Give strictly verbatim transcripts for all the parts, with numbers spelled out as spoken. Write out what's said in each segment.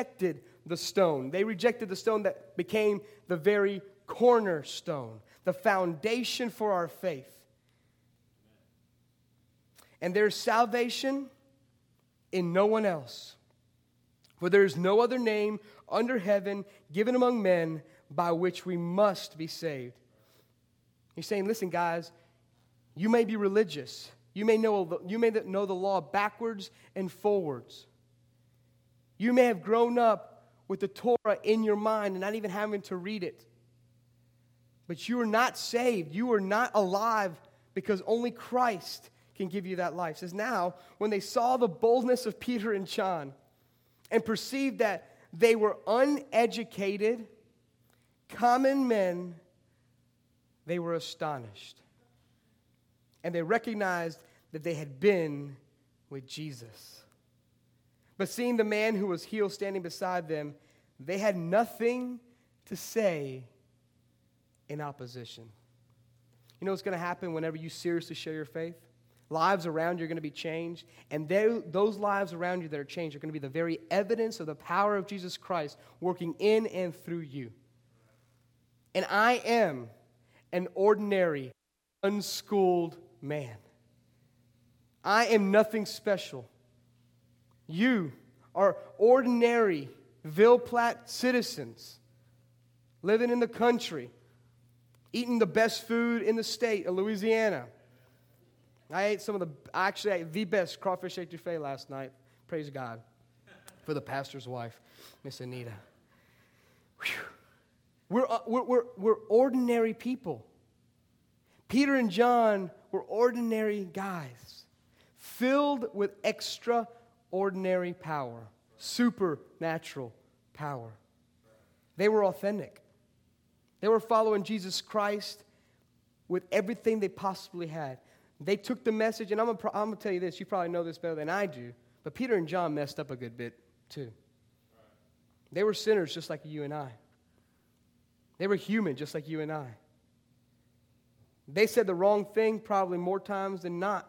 rejected the stone. They rejected the stone that became the very cornerstone, the foundation for our faith. And there's salvation in no one else. For there is no other name under heaven given among men by which we must be saved. He's saying, listen, guys, you may be religious. You may know, you may know the law backwards and forwards. You may have grown up with the Torah in your mind and not even having to read it. But you are not saved. You are not alive because only Christ can give you that life. It says now, when they saw the boldness of Peter and John and perceived that they were uneducated, common men, they were astonished. And they recognized that they had been with Jesus. But seeing the man who was healed standing beside them, they had nothing to say in opposition. You know what's going to happen whenever you seriously share your faith? Lives around you are going to be changed, and they, those lives around you that are changed are going to be the very evidence of the power of Jesus Christ working in and through you. And I am an ordinary, unschooled man. I am nothing special. You are ordinary Ville Platte citizens living in the country, eating the best food in the state of Louisiana. I ate some of the, actually I ate the best crawfish etouffee last night. Praise God for the pastor's wife, Miss Anita. Whew. We're, we're, we're, we're ordinary people. Peter and John were ordinary guys, filled with extraordinary power, supernatural power. They were authentic. They were following Jesus Christ with everything they possibly had. They took the message, and I'm going I'm to tell you this, you probably know this better than I do, but Peter and John messed up a good bit too. They were sinners just like you and I. They were human just like you and I. They said the wrong thing probably more times than not.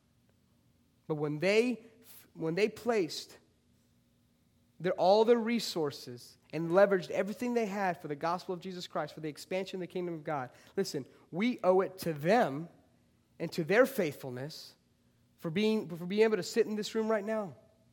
But when they when they placed their, all their resources and leveraged everything they had for the gospel of Jesus Christ, for the expansion of the kingdom of God, listen, we owe it to them and to their faithfulness for being, for being able to sit in this room right now.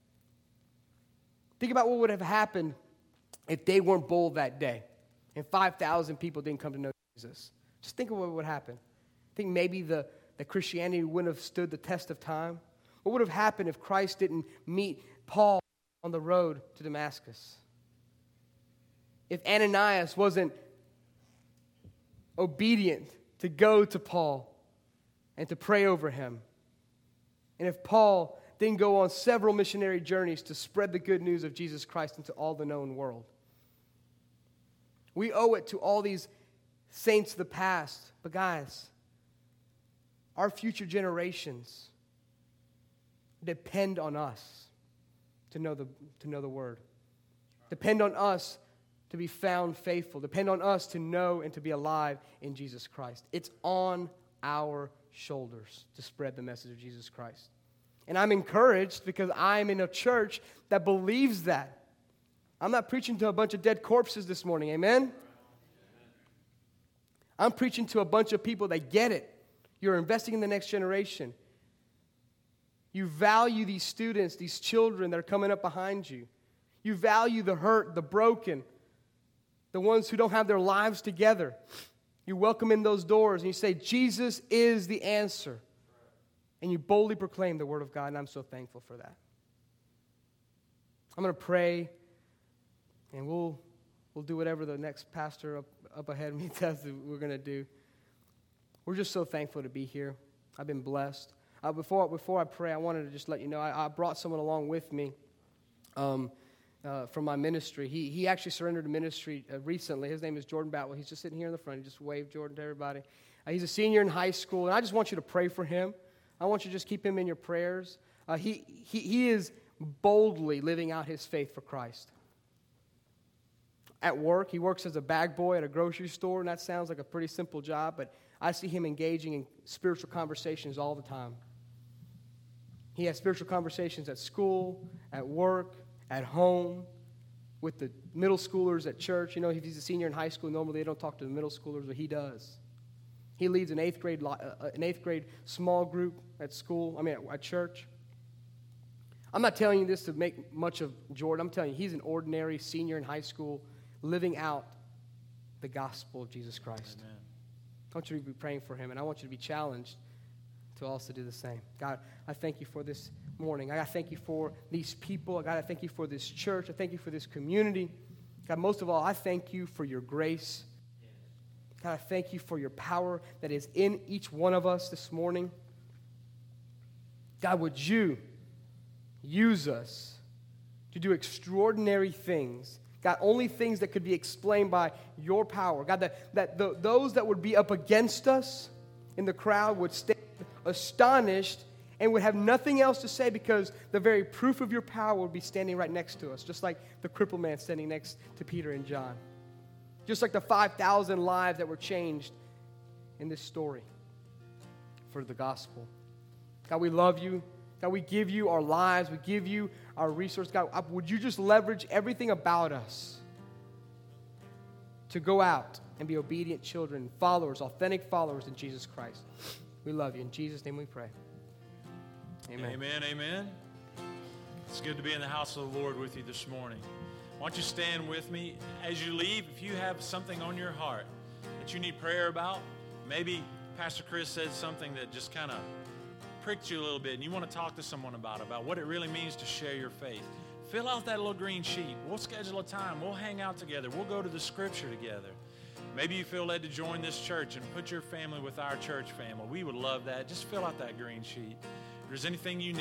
Think about what would have happened if they weren't bold that day and five thousand people didn't come to know Jesus. Just think of what would happen. Think maybe the, the Christianity wouldn't have stood the test of time. What would have happened if Christ didn't meet Paul on the road to Damascus? If Ananias wasn't obedient to go to Paul and to pray over him? And if Paul didn't go on several missionary journeys to spread the good news of Jesus Christ into all the known world? We owe it to all these saints of the past. But guys, our future generations depend on us to know the, to know the Word. Depend on us to be found faithful. Depend on us to know and to be alive in Jesus Christ. It's on our shoulders to spread the message of Jesus Christ. And I'm encouraged because I'm in a church that believes that. I'm not preaching to a bunch of dead corpses this morning, amen? I'm preaching to a bunch of people that get it. You're investing in the next generation. You value these students, these children that are coming up behind you. You value the hurt, the broken, the ones who don't have their lives together. You welcome in those doors and you say, Jesus is the answer. And you boldly proclaim the Word of God, and I'm so thankful for that. I'm going to pray, and we'll we'll do whatever the next pastor up, up ahead of me tells us we're going to do. We're just so thankful to be here. I've been blessed. Uh, before before I pray, I wanted to just let you know, I, I brought someone along with me um, uh, from my ministry. He he actually surrendered to ministry uh, recently. His name is Jordan Batwell. He's just sitting here in the front. He just waved Jordan to everybody. Uh, he's a senior in high school, and I just want you to pray for him. I want you to just keep him in your prayers. Uh, he, he, he is boldly living out his faith for Christ. At work, he works as a bag boy at a grocery store, and that sounds like a pretty simple job, but I see him engaging in spiritual conversations all the time. He has spiritual conversations at school, at work, at home. with the middle schoolers at church. You know, if he's a senior in high school, normally they don't talk to the middle schoolers, but he does. He leads an eighth grade, uh, an eighth grade small group at school, I mean, at, at church. I'm not telling you this to make much of Jordan. I'm telling you, he's an ordinary senior in high school living out the gospel of Jesus Christ. Amen. I want you to be praying for him, and I want you to be challenged to also do the same. God, I thank you for this morning. I thank you for these people. God, I thank you for this church. I thank you for this community. God, most of all, I thank you for your grace. God, I thank you for your power that is in each one of us this morning. God, would you use us to do extraordinary things? God, only things that could be explained by your power. God, that, that the, those that would be up against us in the crowd would stand astonished and would have nothing else to say because the very proof of your power would be standing right next to us, just like the crippled man standing next to Peter and John. Just like the five thousand lives that were changed in this story for the gospel. God, we love you. God, we give you our lives. We give you our resources. God, would you just leverage everything about us to go out and be obedient children, followers, authentic followers in Jesus Christ. We love you. In Jesus' name we pray. Amen. Amen, amen. It's good to be in the house of the Lord with you this morning. Why don't you stand with me? As you leave, if you have something on your heart that you need prayer about, maybe Pastor Chris said something that just kind of pricked you a little bit and you want to talk to someone about, about what it really means to share your faith, fill out that little green sheet. We'll schedule a time. We'll hang out together. We'll go to the scripture together. Maybe you feel led to join this church and put your family with our church family. We would love that. Just fill out that green sheet. If there's anything you need,